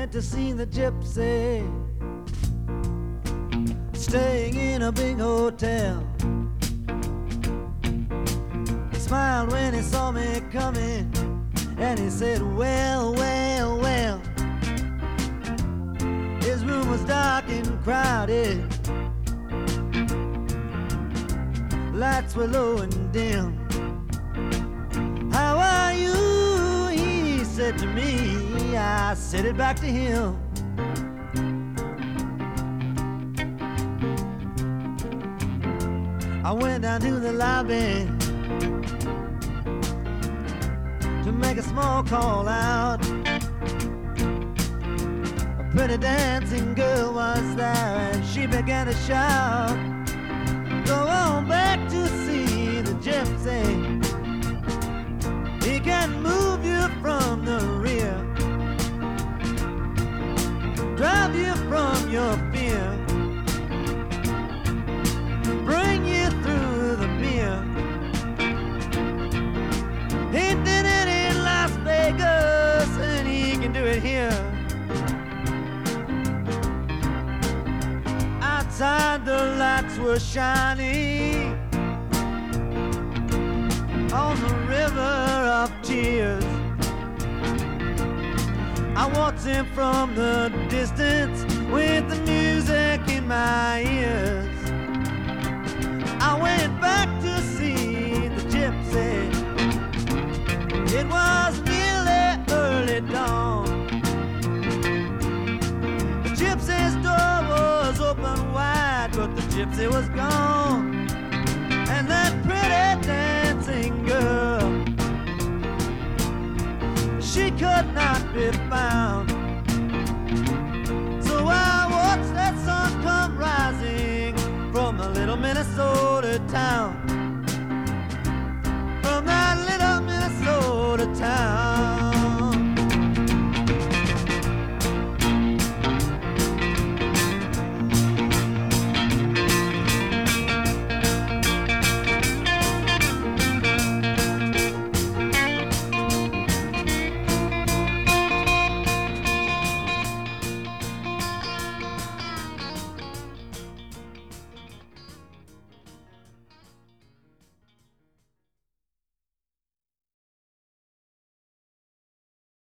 went to see the gypsy, staying in a big hotel. He smiled when he saw me coming, and he said, well, well, well. His room was dark and crowded, lights were low and dim. How are you? He said to me. I said it back to him. I went down to the lobby to make a small call out. A pretty dancing girl was there, and she began to shout, go on back to see the gypsy. He can move you from the rear, drive you from your fear, bring you through the beer. He did it in Las Vegas, and he can do it here. Outside the lights were shining on the river of tears. I watched him from the distance with the music in my ears. I went back to see the gypsy. It was nearly early dawn. The gypsy's door was open wide, but the gypsy was gone. And that pretty dancing girl, she could not be found. So I watched that sun come rising from a little Minnesota town.